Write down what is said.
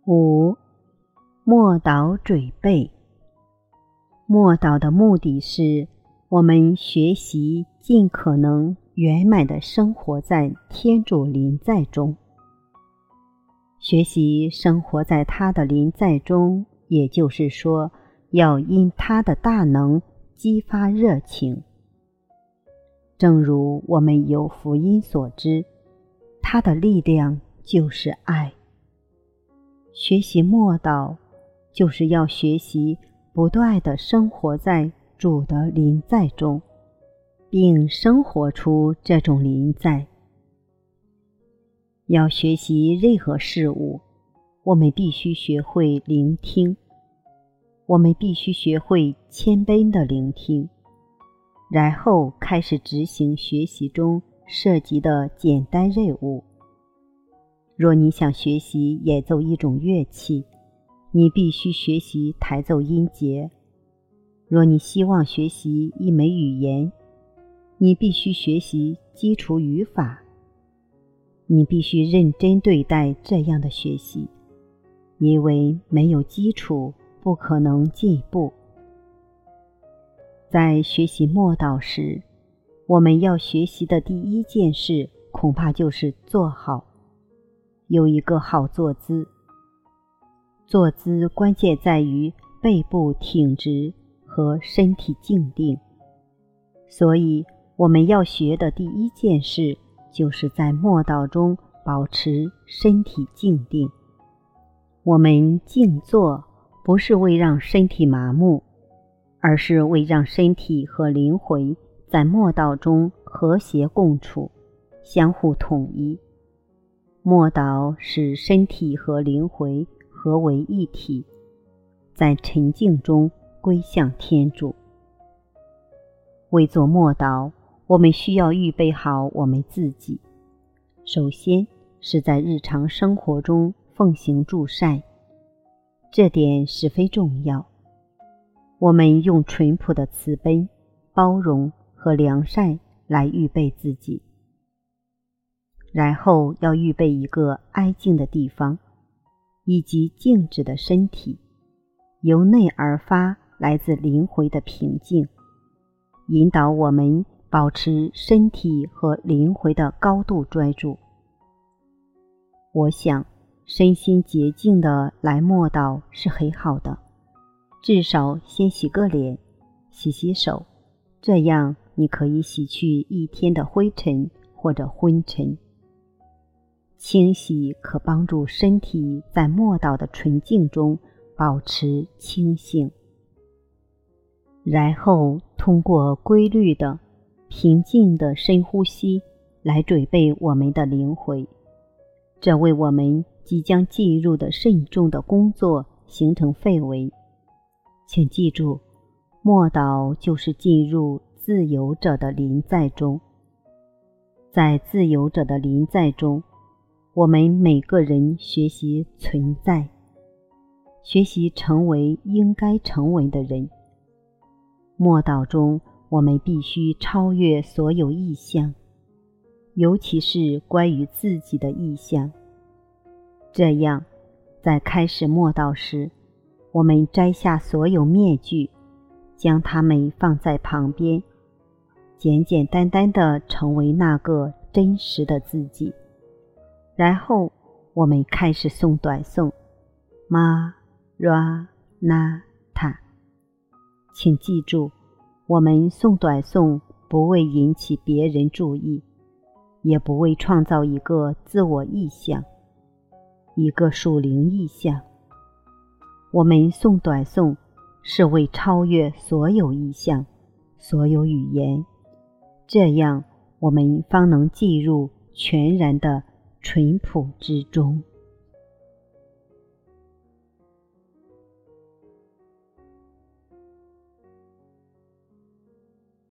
5. 默祷准备。默祷的目的是我们学习尽可能圆满地生活在天主临在中。学习生活在他的临在中，也就是说，要因他的大能激发热情。正如我们由福音所知，他的力量就是爱。学习默祷，就是要学习不断地生活在主的临在中，并生活出这种临在。要学习任何事物，我们必须学会聆听，我们必须学会谦卑地聆听，然后开始执行学习中涉及的简单任务。若你想学习演奏一种乐器，你必须学习弹奏音节；若你希望学习一门语言，你必须学习基础语法。你必须认真对待这样的学习，因为没有基础，不可能进步。在学习默祷时，我们要学习的第一件事，恐怕就是坐好，有一个好坐姿。坐姿关键在于背部挺直和身体静定，所以我们要学的第一件事，就是在默祷中保持身体静定。我们静坐不是为让身体麻木，而是为让身体和灵魂在默祷中和谐共处，相互统一。默祷使身体和灵魂合为一体，在沉静中归向天主。为做默祷，我们需要预备好我们自己。首先是在日常生活中奉行助善，这点十分重要。我们用淳朴的慈悲、包容和良善来预备自己。然后要预备一个安静的地方，以及静止的身体，由内而发来自灵魂的平静，引导我们保持身体和灵魂的高度专注。我想，身心洁净的来默祷是很好的，至少先洗个脸，洗洗手，这样你可以洗去一天的灰尘或者昏沉。清洗可帮助身体在默祷的纯净中保持清醒，然后通过规律的、平静的深呼吸来准备我们的灵魂，这为我们即将进入的慎重的工作形成氛围。请记住，默祷就是进入自由者的临在中。在自由者的临在中，我们每个人学习存在，学习成为应该成为的人。默祷中，我们必须超越所有意象，尤其是关于自己的意象。这样，在开始默祷时，我们摘下所有面具，将它们放在旁边，简简单单地成为那个真实的自己。然后我们开始诵短诵玛拉纳塔。请记住，我们诵短诵不为引起别人注意，也不为创造一个自我意象，一个属灵意象。我们诵短诵是为超越所有意象，所有语言，这样我们方能进入全然的淳朴之中。